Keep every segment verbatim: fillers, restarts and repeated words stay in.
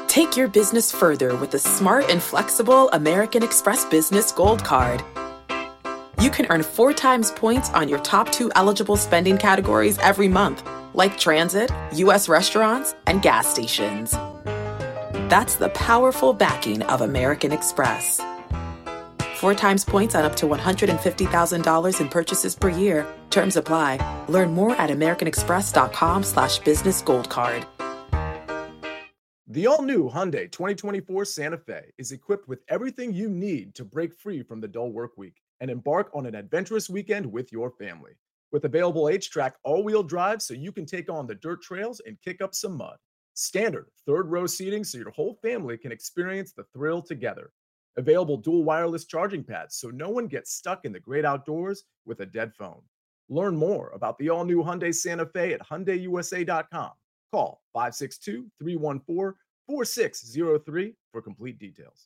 Take your business further with the smart and flexible American Express Business Gold Card. You can earn four times points on your top two eligible spending categories every month, like transit, U S restaurants, and gas stations. That's the powerful backing of American Express. Four times points on up to one hundred fifty thousand dollars in purchases per year. Terms apply. Learn more at americanexpress.com slash business gold card. The all-new Hyundai twenty twenty-four Santa Fe is equipped with everything you need to break free from the dull work week and embark on an adventurous weekend with your family. With available H-Track all-wheel drive so you can take on the dirt trails and kick up some mud. Standard third-row seating so your whole family can experience the thrill together. Available dual wireless charging pads so no one gets stuck in the great outdoors with a dead phone. Learn more about the all-new Hyundai Santa Fe at Hyundai U S A dot com. Call five six two, three one four, four six zero three for complete details.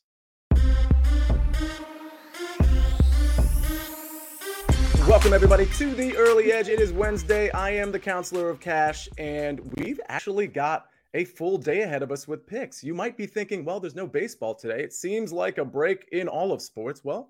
Welcome, everybody, to the Early Edge. It is Wednesday. I am the Counselor of Cash, and we've actually got a full day ahead of us with picks. You might be thinking, well, there's no baseball today. It seems like a break in all of sports. Well,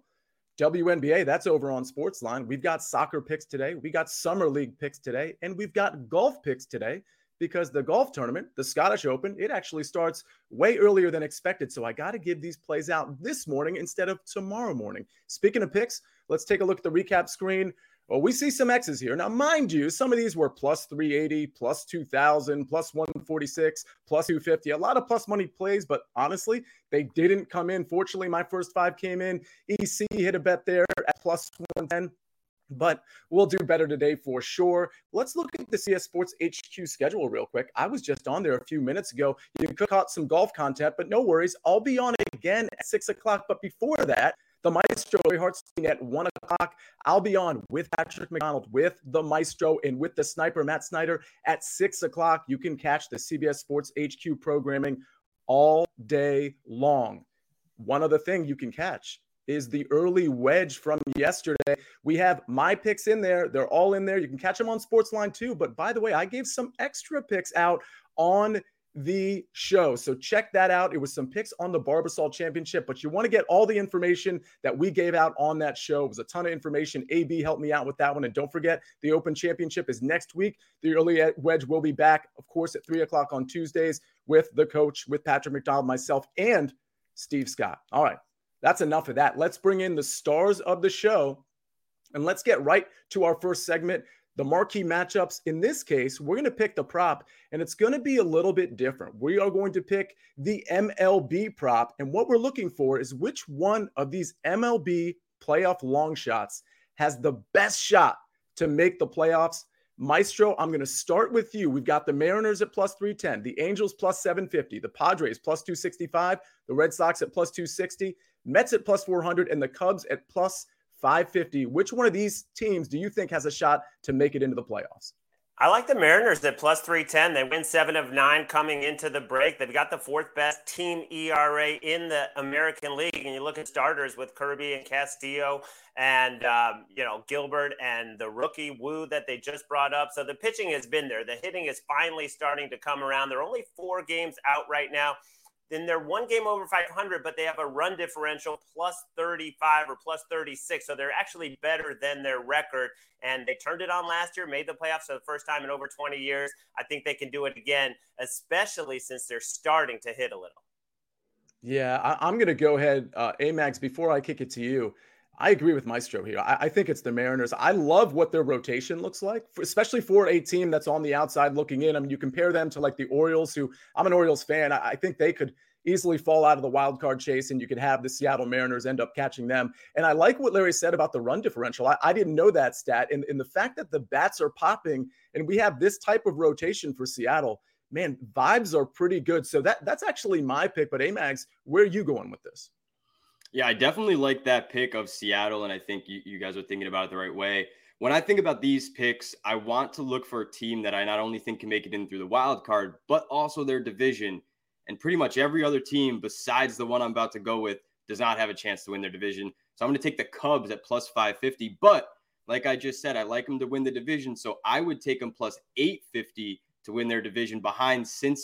W N B A, that's over on Sportsline. We've got soccer picks today. We got Summer League picks today, and we've got golf picks today. Because the golf tournament, the Scottish Open, it actually starts way earlier than expected. So I got to give these plays out this morning instead of tomorrow morning. Speaking of picks, let's take a look at the recap screen. Well, we see some X's here. Now, mind you, some of these were plus three eighty, plus two thousand, plus one forty-six, plus two fifty. A lot of plus money plays, but honestly, they didn't come in. Fortunately, my first five came in. E C hit a bet there at plus one ten. But we'll do better today for sure. Let's look at the C S Sports H Q schedule real quick. I was just on there a few minutes ago. You could caught some golf content, but no worries. I'll be on again at six o'clock. But before that, the Maestro, Ray Hartstein at one o'clock. I'll be on with Patrick McDonald, with the Maestro, and with the Sniper, Matt Snyder, at six o'clock. You can catch the C B S Sports H Q programming all day long. One other thing you can catch is the early wedge from yesterday. We have my picks in there. They're all in there. You can catch them on Sportsline too. But by the way, I gave some extra picks out on the show. So check that out. It was some picks on the Barbasol Championship, but you want to get all the information that we gave out on that show. It was a ton of information. A B helped me out with that one. And don't forget, the Open Championship is next week. The early wedge will be back, of course, at three o'clock on Tuesdays with the coach, with Patrick McDonald, myself, and Steve Scott. All right. That's enough of that. Let's bring in the stars of the show, and let's get right to our first segment, the marquee matchups. In this case, we're going to pick the prop, and it's going to be a little bit different. We are going to pick the M L B prop, and what we're looking for is which one of these M L B playoff long shots has the best shot to make the playoffs. Maestro, I'm going to start with you. We've got the Mariners at plus three ten, the Angels plus seven fifty, the Padres plus two sixty-five, the Red Sox at plus two sixty, Mets at plus four hundred, and the Cubs at plus five fifty. Which one of these teams do you think has a shot to make it into the playoffs? I like the Mariners at plus three ten. They win seven of nine coming into the break. They've got the fourth best team E R A in the American League. And you look at starters with Kirby and Castillo and, um, you know, Gilbert and the rookie Wu that they just brought up. So the pitching has been there. The hitting is finally starting to come around. They're only four games out right now. Then they're one game over five hundred, but they have a run differential plus thirty-five or plus thirty-six. So they're actually better than their record. And they turned it on last year, made the playoffs for the first time in over twenty years. I think they can do it again, especially since they're starting to hit a little. Yeah, I, I'm going to go ahead, uh, Amags, before I kick it to you. I agree with Maestro here. I, I think it's the Mariners. I love what their rotation looks like, for, especially for a team that's on the outside looking in. I mean, you compare them to like the Orioles, who I'm an Orioles fan. I, I think they could easily fall out of the wild card chase, and you could have the Seattle Mariners end up catching them. And I like what Larry said about the run differential. I, I didn't know that stat. And, and the fact that the bats are popping and we have this type of rotation for Seattle, man, vibes are pretty good. So that that's actually my pick. But Amags, where are you going with this? Yeah, I definitely like that pick of Seattle, and I think you, you guys are thinking about it the right way. When I think about these picks, I want to look for a team that I not only think can make it in through the wild card, but also their division. And pretty much every other team besides the one I'm about to go with does not have a chance to win their division. So I'm going to take the Cubs at plus five fifty. But like I just said, I like them to win the division. So I would take them plus eight fifty to win their division behind Cincy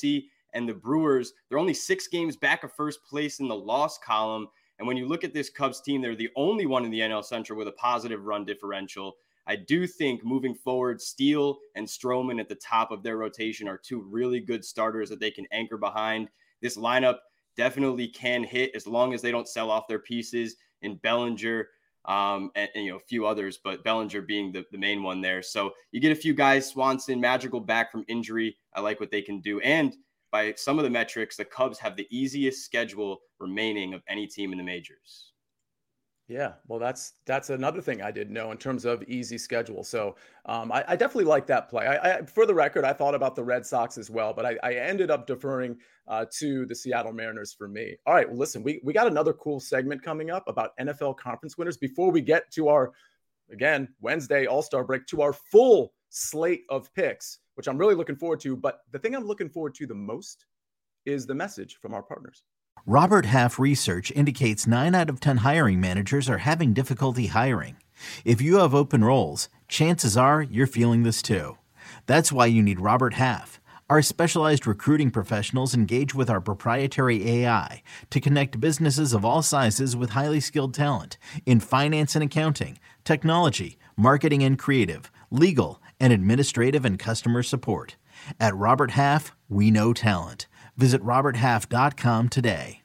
And the Brewers, they're only six games back of first place in the loss column. And when you look at this Cubs team, they're the only one in the N L Central with a positive run differential. I do think moving forward, Steele and Stroman at the top of their rotation are two really good starters that they can anchor behind. This lineup definitely can hit as long as they don't sell off their pieces in Bellinger um, and, and, you know, a few others, but Bellinger being the, the main one there. So you get a few guys, Swanson, Madrigal back from injury. I like what they can do. And by some of the metrics, the Cubs have the easiest schedule remaining of any team in the majors. Yeah, well, that's that's another thing I didn't know in terms of easy schedule. So um, I, I definitely like that play. I, I, for the record, I thought about the Red Sox as well, but I, I ended up deferring uh, to the Seattle Mariners for me. All right, well, listen, we, we got another cool segment coming up about N F L conference winners before we get to our, again, Wednesday All-Star break, to our full slate of picks, which I'm really looking forward to. But the thing I'm looking forward to the most is the message from our partners. Robert Half research indicates nine out of ten hiring managers are having difficulty hiring. If you have open roles, chances are you're feeling this too. That's why you need Robert Half. Our specialized recruiting professionals engage with our proprietary A I to connect businesses of all sizes with highly skilled talent in finance and accounting, technology, marketing and creative, legal, and administrative and customer support. At Robert Half, we know talent. Visit robert half dot com today.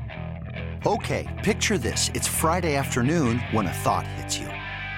Okay, picture this. It's Friday afternoon when a thought hits you.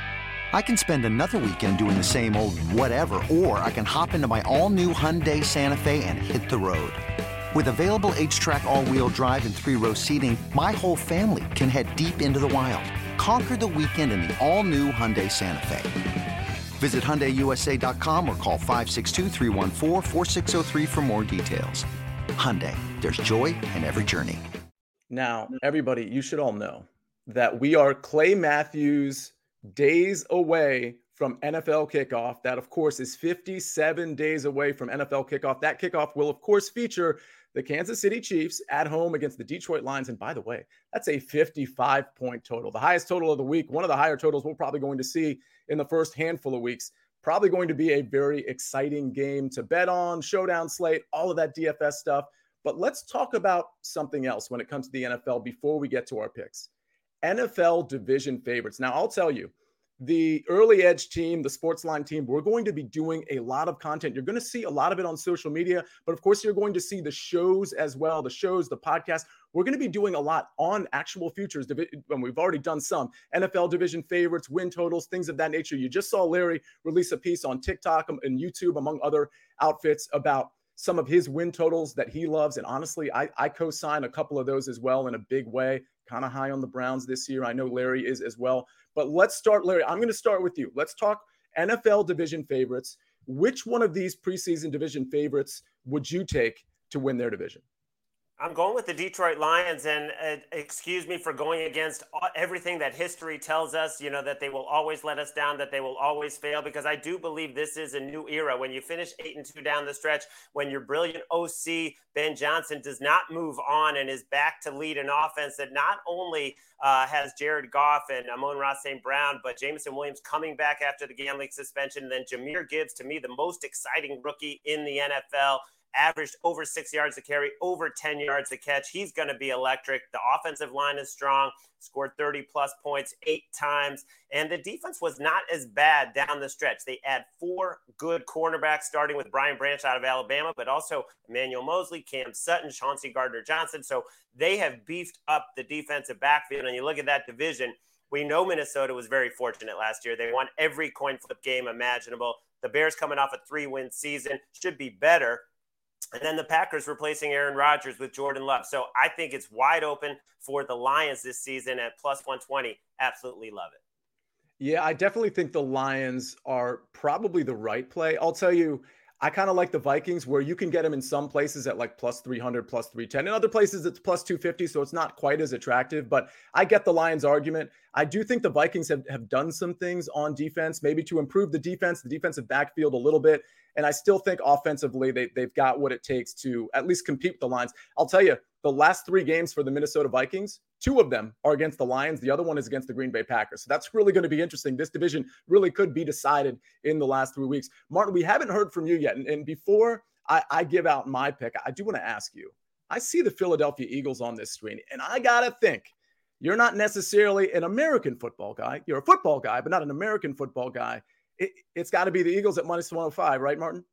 I can spend another weekend doing the same old whatever, or I can hop into my all-new Hyundai Santa Fe and hit the road. With available H-Track all-wheel drive and three-row seating, my whole family can head deep into the wild. Conquer the weekend in the all-new Hyundai Santa Fe. Visit Hyundai U S A dot com or call five six two, three one four, four six zero three for more details. Hyundai, there's joy in every journey. Now, everybody, you should all know that we are Clay Matthews days away from N F L kickoff. That, of course, is fifty-seven days away from N F L kickoff. That kickoff will, of course, feature the Kansas City Chiefs at home against the Detroit Lions. And by the way, that's a fifty-five point total, the highest total of the week, one of the higher totals we're probably going to see in the first handful of weeks. Probably going to be a very exciting game to bet on, showdown slate, all of that D F S stuff. But let's talk about something else when it comes to the N F L before we get to our picks. N F L division favorites. Now, I'll tell you, the Early Edge team, the Sportsline team, we're going to be doing a lot of content. You're going to see a lot of it on social media, but of course, you're going to see the shows as well, the shows, the podcast. We're going to be doing a lot on actual futures, and we've already done some N F L division favorites, win totals, things of that nature. You just saw Larry release a piece on TikTok and YouTube, among other outfits, about some of his win totals that he loves. And honestly, I, I co-sign a couple of those as well in a big way. Kind of high on the Browns this year. I know Larry is as well. But let's start, Larry. I'm going to start with you. Let's talk N F L division favorites. Which one of these preseason division favorites would you take to win their division? I'm going with the Detroit Lions, and uh, excuse me for going against everything that history tells us, you know, that they will always let us down, that they will always fail, because I do believe this is a new era. When you finish eight and two down the stretch, when your brilliant O C, Ben Johnson, does not move on and is back to lead an offense that not only uh, has Jared Goff and Amon-Ra Saint Brown, but Jameson Williams coming back after the gambling suspension, and then Jahmyr Gibbs, to me, the most exciting rookie in the N F L. Averaged over six yards a carry, over ten yards a catch. He's going to be electric. The offensive line is strong, scored thirty plus points eight times. And the defense was not as bad down the stretch. They had four good cornerbacks, starting with Brian Branch out of Alabama, but also Emmanuel Mosley, Cam Sutton, Chauncey Gardner-Johnson. So they have beefed up the defensive backfield. And you look at that division, we know Minnesota was very fortunate last year. They won every coin flip game imaginable. The Bears, coming off a three-win season, should be better. And then the Packers replacing Aaron Rodgers with Jordan Love. So I think it's wide open for the Lions this season at plus one twenty. Absolutely love it. Yeah, I definitely think the Lions are probably the right play. I'll tell you, I kind of like the Vikings, where you can get them in some places at like plus three hundred, plus three ten. In other places, it's plus two fifty, so it's not quite as attractive. But I get the Lions argument. I do think the Vikings have, have done some things on defense, maybe to improve the defense, the defensive backfield a little bit. And I still think offensively, they, they've got what it takes to at least compete with the Lions. I'll tell you, the last three games for the Minnesota Vikings, two of them are against the Lions. The other one is against the Green Bay Packers. So that's really going to be interesting. This division really could be decided in the last three weeks. Martin, we haven't heard from you yet. And, and before I, I give out my pick, I do want to ask you, I see the Philadelphia Eagles on this screen, and I got to think, you're not necessarily an American football guy. You're a football guy, but not an American football guy. It, it's got to be the Eagles at minus one oh five, right, Martin?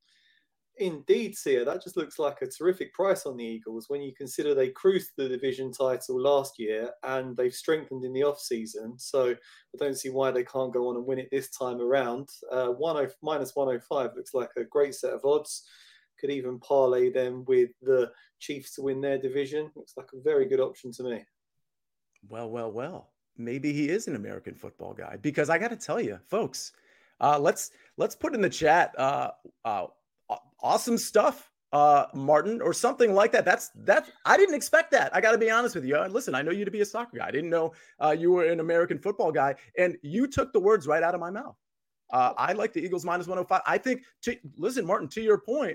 Indeed, Sia. That just looks like a terrific price on the Eagles when you consider they cruised the division title last year and they've strengthened in the offseason. So I don't see why they can't go on and win it this time around. Uh, minus one oh five looks like a great set of odds. Could even parlay them with the Chiefs to win their division. Looks like a very good option to me. Well, well, well. Maybe he is an American football guy, because I got to tell you, folks, uh, let's let's put in the chat uh, uh, awesome stuff, uh, Martin, or something like that. That's that. I didn't expect that. I got to be honest with you. Uh, listen, I know you to be a soccer guy. I didn't know uh, you were an American football guy, and you took the words right out of my mouth. Uh, I like the Eagles minus one oh five. I think, to, listen, Martin, to your point,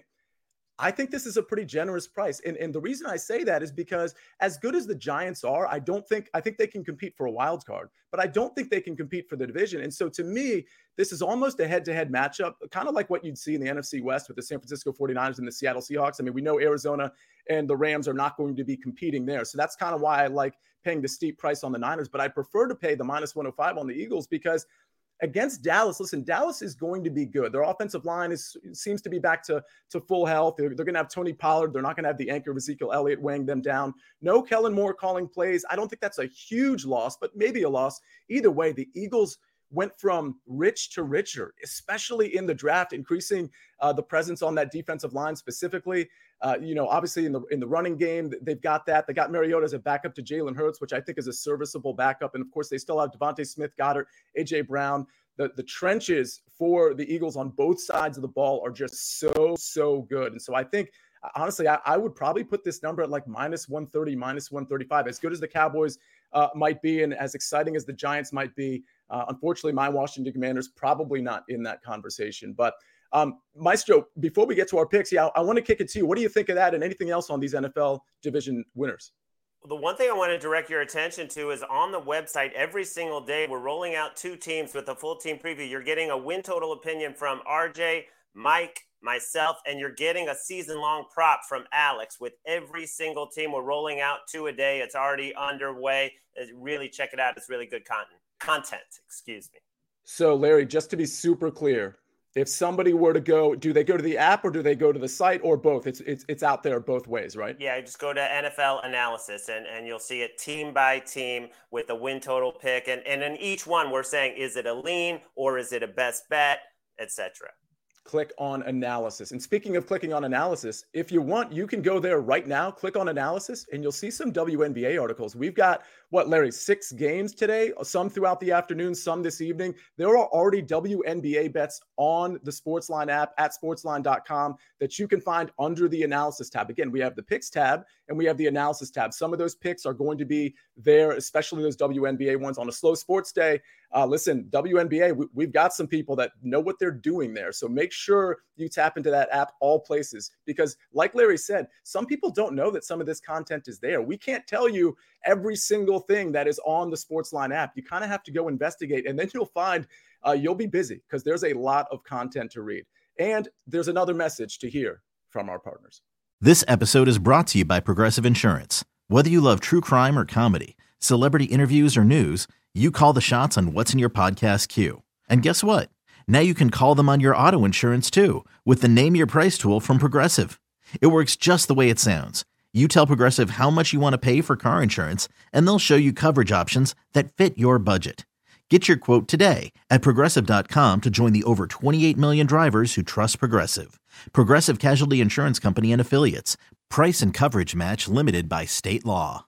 I think this is a pretty generous price. And, and the reason I say that is because as good as the Giants are, I don't think, I think they can compete for a wild card, but I don't think they can compete for the division. And so to me, this is almost a head-to-head matchup, kind of like what you'd see in the N F C West with the San Francisco forty-niners and the Seattle Seahawks. I mean, we know Arizona and the Rams are not going to be competing there. So that's kind of why I like paying the steep price on the Niners, but I prefer to pay the minus one oh five on the Eagles because against Dallas, listen, Dallas is going to be good. Their offensive line is seems to be back to, to full health. They're, they're going to have Tony Pollard. They're not going to have the anchor of Ezekiel Elliott weighing them down. No Kellen Moore calling plays. I don't think that's a huge loss, but maybe a loss. Either way, the Eagles went from rich to richer, especially in the draft, increasing uh, the presence on that defensive line specifically. Uh, you know, obviously in the in the running game, they've got that. They got Mariota as a backup to Jalen Hurts, which I think is a serviceable backup. And of course, they still have Devontae Smith, Goddard, A J Brown. The, the trenches for the Eagles on both sides of the ball are just so, so good. And so I think, honestly, I, I would probably put this number at like minus one thirty, minus one thirty-five. As good as the Cowboys uh, might be and as exciting as the Giants might be, uh, unfortunately, my Washington Commanders probably not in that conversation. But um, Maestro, before we get to our picks, yeah, I, I want to kick it to you. What do you think of that and anything else on these N F L division winners? The one thing I want to direct your attention to is on the website every single day, we're rolling out two teams with a full team preview. You're getting a win total opinion from R J, Mike, myself, and you're getting a season-long prop from Alex with every single team. We're rolling out two a day. It's already underway. Really check it out. It's really good content. Content, excuse me. So, Larry, just to be super clear, if somebody were to go, do they go to the app or do they go to the site or both? It's it's it's out there both ways, right? Yeah, just go to N F L Analysis and, and you'll see it team by team with the win total pick. And, and in each one, we're saying, is it a lean or is it a best bet, et cetera. Click on Analysis. And speaking of clicking on Analysis, if you want, you can go there right now, click on Analysis, and you'll see some W N B A articles. We've got, what, Larry, six games today, some throughout the afternoon, some this evening. There are already W N B A bets on the Sportsline app at sportsline dot com that you can find under the Analysis tab. Again, we have the Picks tab and we have the Analysis tab. Some of those picks are going to be there, especially those W N B A ones on a slow sports day. Uh, listen, W N B A, we, we've got some people that know what they're doing there. So make sure you tap into that app all places because like Larry said, some people don't know that some of this content is there. We can't tell you every single thing that is on the Sportsline app. You kind of have to go investigate and then you'll find uh, you'll be busy because there's a lot of content to read. And there's another message to hear from our partners. This episode is brought to you by Progressive Insurance. Whether you love true crime or comedy, celebrity interviews or news, you call the shots on what's in your podcast queue. And guess what? Now you can call them on your auto insurance too with the Name Your Price tool from Progressive. It works just the way it sounds. You tell Progressive how much you want to pay for car insurance, and they'll show you coverage options that fit your budget. Get your quote today at progressive dot com to join the over twenty-eight million drivers who trust Progressive. Progressive Casualty Insurance Company and Affiliates. Price and coverage match limited by state law.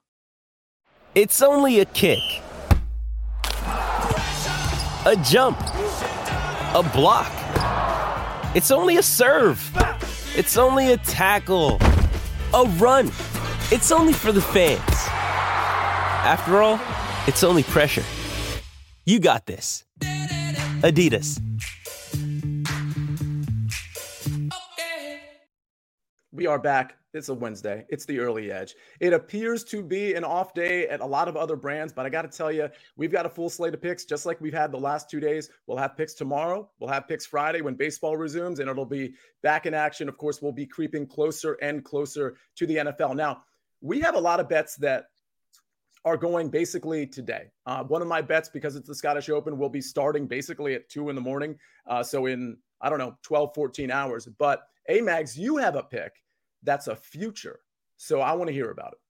It's only a kick, a jump, a block. It's only a serve. It's only a tackle, a run. It's only for the fans. After all, it's only pressure. You got this. Adidas. We are back it's a Wednesday. It's the early edge. It appears to be an off day at a lot of other brands, but I got to tell you, we've got a full slate of picks, just like we've had the last two days. We'll have picks tomorrow. We'll have picks Friday when baseball resumes, and it'll be back in action. Of course, we'll be creeping closer and closer to the N F L. Now, we have a lot of bets that are going basically today. Uh, one of my bets, because it's the Scottish Open, will be starting basically at two in the morning. Uh, so in, I don't know, twelve, fourteen hours. But A-Mags, you have a pick that's a future. So I want to hear about it.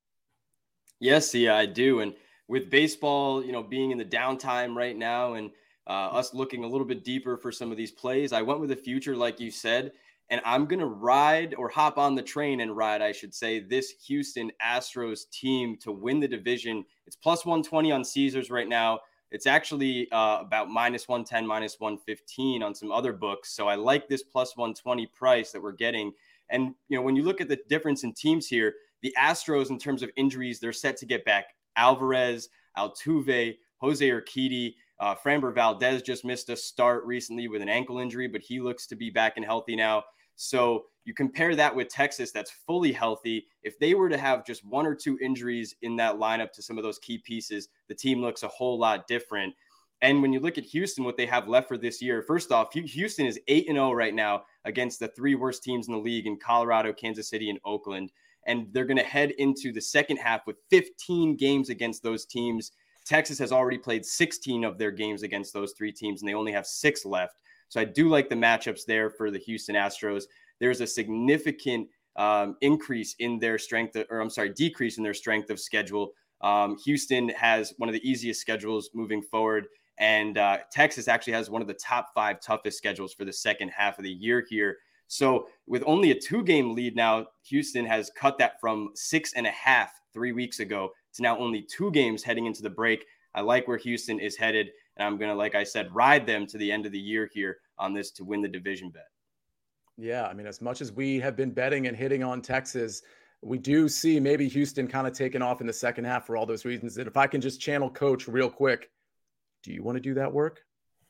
Yes, yeah, I do. And with baseball, you know, being in the downtime right now and uh, us looking a little bit deeper for some of these plays, I went with a future, like you said. And I'm going to ride or hop on the train and ride, I should say, this Houston Astros team to win the division. It's plus one twenty on Caesars right now. It's actually uh, about minus one ten, minus one fifteen on some other books. So I like this plus one twenty price that we're getting. And, you know, when you look at the difference in teams here, the Astros, in terms of injuries, they're set to get back Alvarez, Altuve, Jose Urquidy. Uh, Framber Valdez just missed a start recently with an ankle injury, but he looks to be back and healthy now. So you compare that with Texas, that's fully healthy. If they were to have just one or two injuries in that lineup to some of those key pieces, the team looks a whole lot different. And when you look at Houston, what they have left for this year, first off, Houston is eight and oh right now against the three worst teams in the league in Colorado, Kansas City, and Oakland. And they're going to head into the second half with fifteen games against those teams. Texas has already played sixteen of their games against those three teams, and they only have six left. So I do like the matchups there for the Houston Astros. There's a significant um, increase in their strength, of, or I'm sorry, decrease in their strength of schedule. Um, Houston has one of the easiest schedules moving forward, and uh, Texas actually has one of the top five toughest schedules for the second half of the year here. So with only a two-game lead now, Houston has cut that from six and a half three weeks ago to now only two games heading into the break. I like where Houston is headed. And I'm going to, like I said, ride them to the end of the year here on this to win the division bet. Yeah, I mean, as much as we have been betting and hitting on Texas, we do see maybe Houston kind of taking off in the second half for all those reasons. And if I can just channel Coach real quick, do you want to do that work?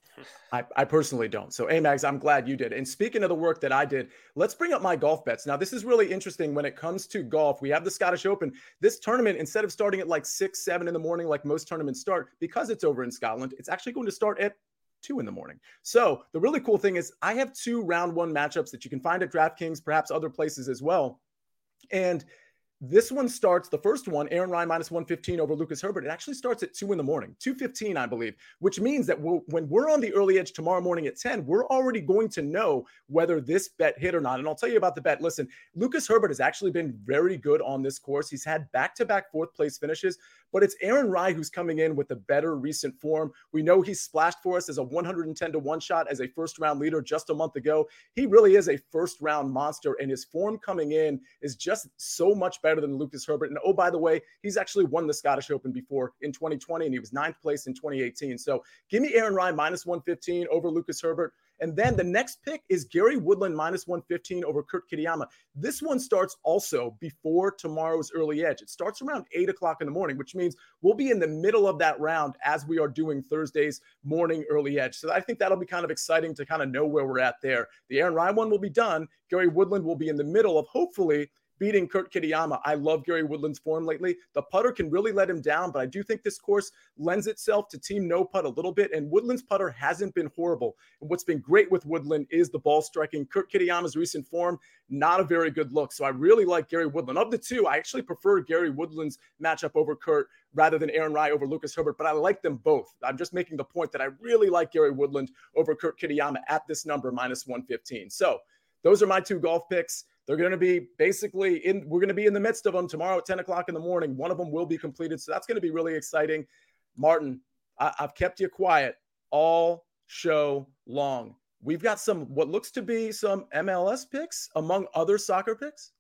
I, I personally don't. So, A-Mags, I'm glad you did. And speaking of the work that I did, let's bring up my golf bets. Now, this is really interesting when it comes to golf. We have the Scottish Open. This tournament, instead of starting at like six, seven in the morning, like most tournaments start, because it's over in Scotland, it's actually going to start at two in the morning. So the really cool thing is I have two round one matchups that you can find at DraftKings, perhaps other places as well. And this one starts, the first one, Aaron Ryan minus one fifteen over Lucas Herbert. It actually starts at two in the morning, two fifteen, I believe, which means that we'll, when we're on the early edge tomorrow morning at ten, we're already going to know whether this bet hit or not. And I'll tell you about the bet. Listen, Lucas Herbert has actually been very good on this course. He's had back-to-back fourth place finishes, but it's Aaron Ryan who's coming in with a better recent form. We know he splashed for us as a one hundred ten to one shot as a first-round leader just a month ago. He really is a first-round monster, and his form coming in is just so much better than Lucas Herbert. And oh, by the way, he's actually won the Scottish Open before in twenty twenty, and he was ninth place in twenty eighteen. So give me Aaron Ryan minus one fifteen over Lucas Herbert. And then the next pick is Gary Woodland minus one fifteen over Kurt Kitayama. This one starts also before tomorrow's early edge. It starts around eight o'clock in the morning, which means we'll be in the middle of that round as we are doing Thursday's morning early edge. So I think that'll be kind of exciting to kind of know where we're at there. The Aaron Ryan one will be done. Gary Woodland will be in the middle of hopefully beating Kurt Kitayama. I love Gary Woodland's form lately. The putter can really let him down, but I do think this course lends itself to team no putt a little bit, and Woodland's putter hasn't been horrible. And what's been great with Woodland is the ball striking. Kurt Kitayama's recent form, not a very good look. So I really like Gary Woodland. Of the two, I actually prefer Gary Woodland's matchup over Kurt rather than Aaron Ryan over Lucas Herbert, but I like them both. I'm just making the point that I really like Gary Woodland over Kurt Kitayama at this number, minus one fifteen. So those are my two golf picks. They're going to be basically in, we're going to be in the midst of them tomorrow at ten o'clock in the morning. One of them will be completed. So that's going to be really exciting. Martin, I, I've kept you quiet all show long. We've got some, what looks to be some M L S picks among other soccer picks.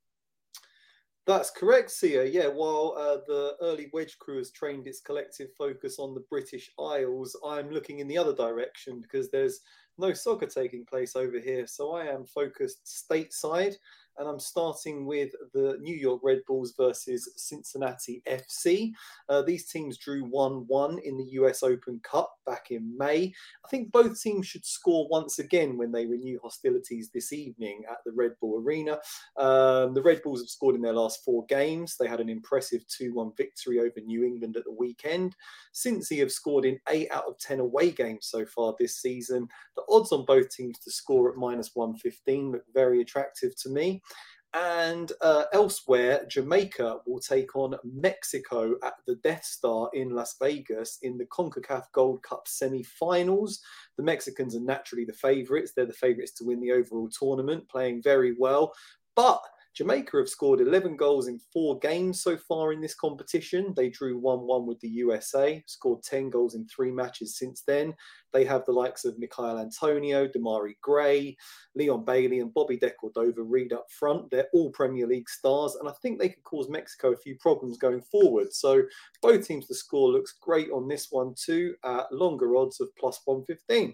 That's correct, Sia. Yeah, while uh, the early wedge crew has trained its collective focus on the British Isles, I'm looking in the other direction because there's no soccer taking place over here. So I am focused stateside. and I'm starting with the New York Red Bulls versus Cincinnati F C. Uh, these teams drew one one in the U S Open Cup back in May. I think both teams should score once again when they renew hostilities this evening at the Red Bull Arena. Um, the Red Bulls have scored in their last four games. They had an impressive two one victory over New England at the weekend. Cincy have scored in eight out of ten away games so far this season. The odds on both teams to score at minus one fifteen look very attractive to me. And uh, elsewhere, Jamaica will take on Mexico at the Death Star in Las Vegas in the CONCACAF Gold Cup semi-finals. The Mexicans are naturally the favourites. They're the favourites to win the overall tournament, playing very well. But Jamaica have scored eleven goals in four games so far in this competition. They drew one one with the U S A, scored ten goals in three matches since then. They have the likes of Mikhail Antonio, Damari Gray, Leon Bailey and Bobby De Cordova-Reid up front. They're all Premier League stars, and I think they could cause Mexico a few problems going forward. So both teams to score looks great on this one too, at longer odds of plus one fifteen.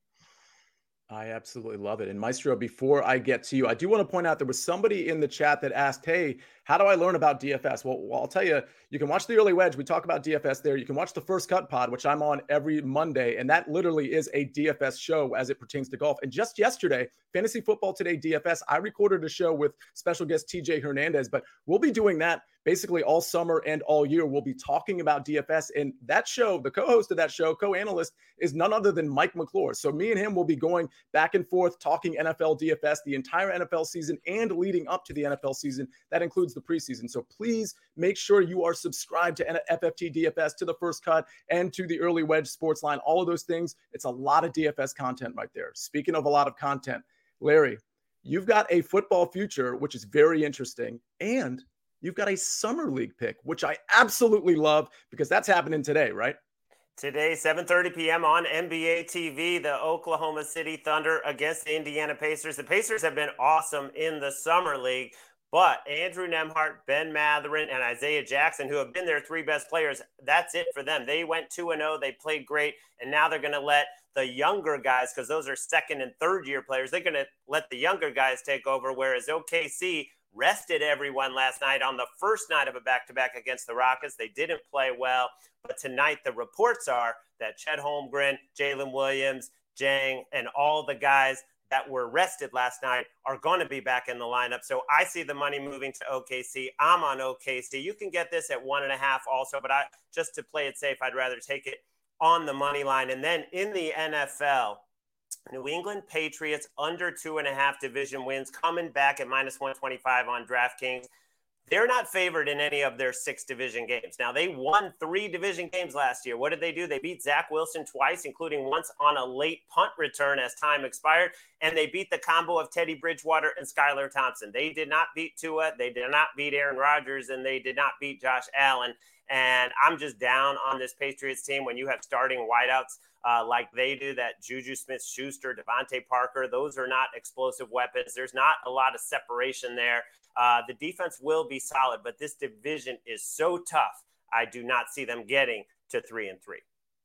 I absolutely love it. And Maestro, before I get to you, I do want to point out there was somebody in the chat that asked, hey, how do I learn about D F S? Well, well, I'll tell you, you can watch the Early Wedge. We talk about D F S there. You can watch the First Cut Pod, which I'm on every Monday. And that literally is a D F S show as it pertains to golf. And just yesterday, Fantasy Football Today D F S, I recorded a show with special guest T J Hernandez, but we'll be doing that basically all summer and all year. We'll be talking about D F S. And that show, the co-host of that show, co-analyst, is none other than Mike McClure. So me and him will be going back and forth talking N F L D F S the entire N F L season and leading up to the N F L season. That includes the preseason. So please make sure you are subscribed to F F T D F S, to the First Cut, and to the Early Wedge Sports Line. All of those things. It's a lot of D F S content right there. Speaking of a lot of content, Larry, you've got a football future, which is very interesting, and you've got a summer league pick, which I absolutely love because that's happening today, right? Today, seven thirty p.m. on N B A T V, the Oklahoma City Thunder against the Indiana Pacers. The Pacers have been awesome in the summer league, but Andrew Nembhard, Ben Mathurin, and Isaiah Jackson, who have been their three best players, that's it for them. They went two and oh, they played great, and now they're going to let the younger guys, because those are second and third year players, they're going to let the younger guys take over, whereas O K C rested everyone last night on the first night of a back-to-back against the Rockets. They didn't play well, but tonight the reports are that Chet Holmgren, Jalen Williams, Jang, and all the guys that were rested last night are going to be back in the lineup. So I see the money moving to O K C. I'm on O K C. You can get this at one and a half also, but I just to play it safe, I'd rather take it on the money line. And then in the N F L, New England Patriots under two and a half division wins, coming back at minus one twenty-five on DraftKings. They're not favored in any of their six division games. Now, they won three division games last year. What did they do? They beat Zach Wilson twice, including once on a late punt return as time expired, and they beat the combo of Teddy Bridgewater and Skylar Thompson. They did not beat Tua, they did not beat Aaron Rodgers, and they did not beat Josh Allen. And I'm just down on this Patriots team when you have starting wideouts uh, like they do, that Juju Smith-Schuster, Devontae Parker. Those are not explosive weapons. There's not a lot of separation there. Uh, the defense will be solid, but this division is so tough. I do not see them getting to three and three.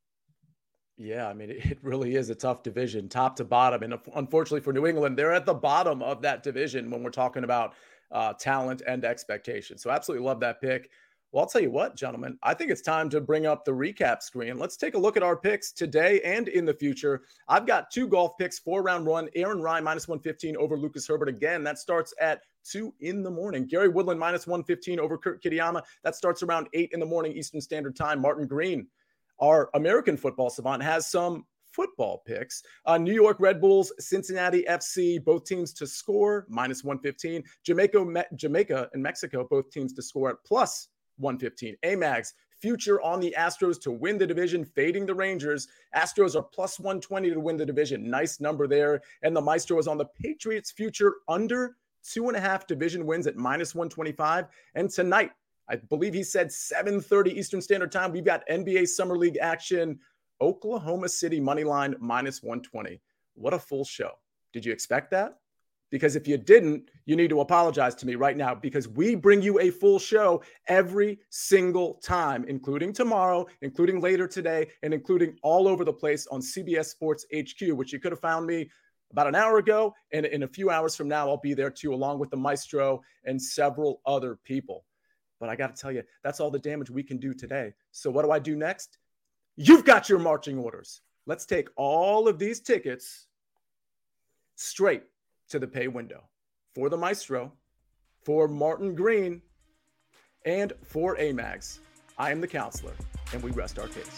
Yeah, I mean, it really is a tough division, top to bottom. And unfortunately for New England, they're at the bottom of that division when we're talking about uh, talent and expectation. So absolutely love that pick. Well, I'll tell you what, gentlemen, I think it's time to bring up the recap screen. Let's take a look at our picks today and in the future. I've got two golf picks for round one. Aaron Ryan, minus one fifteen over Lucas Herbert. Again, that starts at two in the morning. Gary Woodland, minus one fifteen over Kurt Kitayama. That starts around eight in the morning Eastern Standard Time. Martin Green, our American football savant, has some football picks. Uh, New York Red Bulls, Cincinnati F C, both teams to score, minus one fifteen. Jamaica, Me- Jamaica and Mexico, both teams to score at plus one fifteen. A-Mags, future on the Astros to win the division, fading the Rangers. Astros are plus one twenty to win the division. Nice number there. And the Maestro is on the Patriots future under two and a half division wins at minus one twenty-five. And tonight, I believe he said seven thirty Eastern Standard Time, we've got N B A Summer League action. Oklahoma City money line minus one twenty. What a full show. Did you expect that? Because if you didn't, you need to apologize to me right now, because we bring you a full show every single time, including tomorrow, including later today, and including all over the place on C B S Sports H Q, which you could have found me about an hour ago. And in a few hours from now, I'll be there too, along with the maestro and several other people. But I got to tell you, that's all the damage we can do today. So what do I do next? You've got your marching orders. Let's take all of these tickets straight to the pay window for the maestro, for Martin Green, and for Amags. I am the counselor, and we rest our case.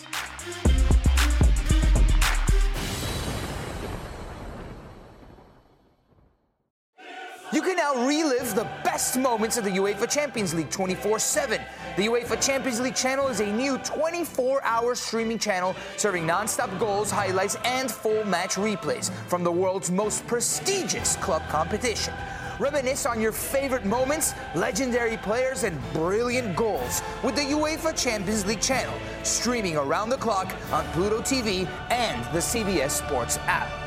You can now relive the best moments of the UEFA Champions League twenty-four seven. The UEFA Champions League channel is a new twenty-four hour streaming channel serving non-stop goals, highlights, and full match replays from the world's most prestigious club competition. Reminisce on your favorite moments, legendary players, and brilliant goals with the UEFA Champions League channel, streaming around the clock on Pluto T V and the C B S Sports app.